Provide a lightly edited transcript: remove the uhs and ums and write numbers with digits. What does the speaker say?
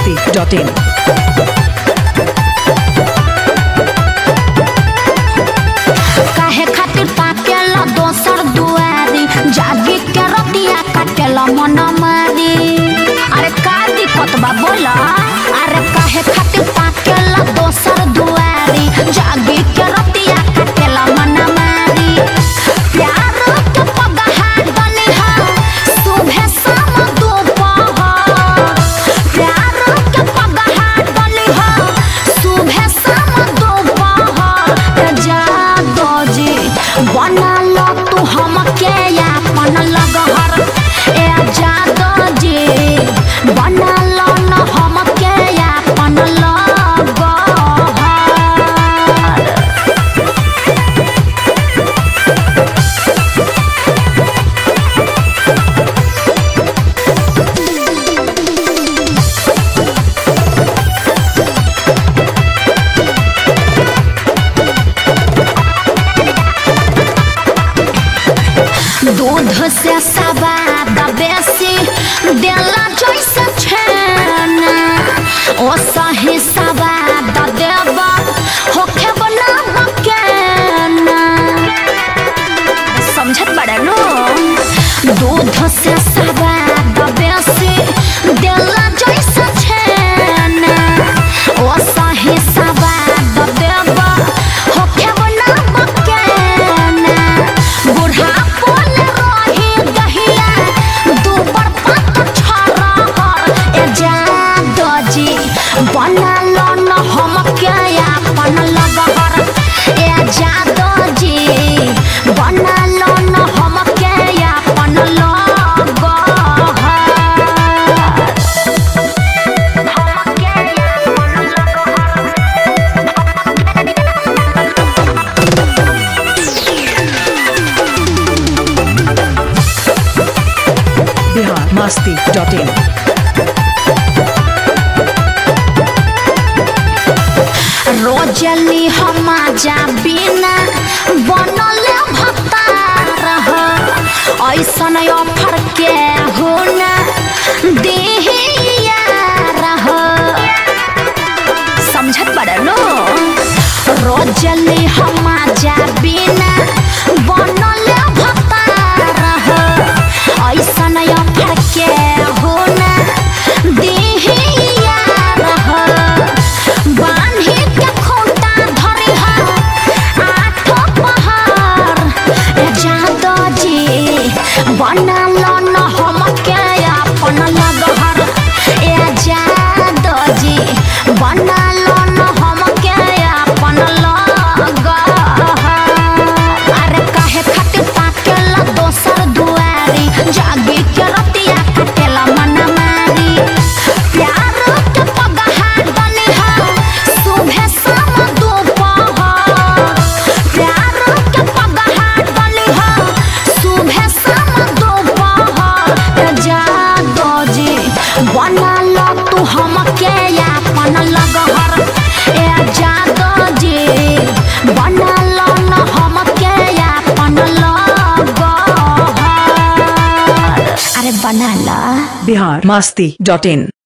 biharmasti.in काहे खातिर ताकेला दोसर दुआरी जागी के रतिया काटेला मन मारी। अरे का दिक्कत बा बोला। अरे काहे खातिर ताकेला दोसर दुआरी जागी के रतिया काटेला मन मारी। प्यार के पगहार बनिहा सुबह शाम दोपहर। प्यार के पगहार बनिहा सुबह शाम दोपहर। जादो जी बना लो तू हमके अपन लगहर। ए जादो जी बना लो न हमके अपन लगहर। दूध से सवाद बेसी देला जैसे छेना ओ सही सवाद देबा होखे बना केना। समझत बड़ा नो। दूध से सवाद बेसी देला जैसे छेना ओ सही सवाद देबा होखे बना केना। बूढ़ा बना लो न हमके अपन लगहर। ए जादो जी बना लो न हमके अपन लगहर। biharmasti.in रोजली हम जा बिना बनल भतार ऐसन ऑफर के हो न दिहिया रह। समझत बड़ा नो। रोजली हम जा बिना बनल भतार ऐसन ऑफर के हो न दिहिया रह। बान्ही के खूंटा धरिहा आठो पहर। ए जादो जी बना लो न हमके अपन लगहर। ए जादो जी बना लो न हमके अपन लगहर। अरे काहे खातिर ताकेला दोसर दुआरी जागी के रतिया काटेला मन मारी। प्यार के पगहार बनिहा सुबह शाम दोपहर। प्यार के पगहार बनिहा सुबह शाम दोपहर। जादो जी बना लो तू हमके अपन लगहर। ए जादो जी बना लो न हमके अपन लगहर। अरे बना ला। biharmasti.in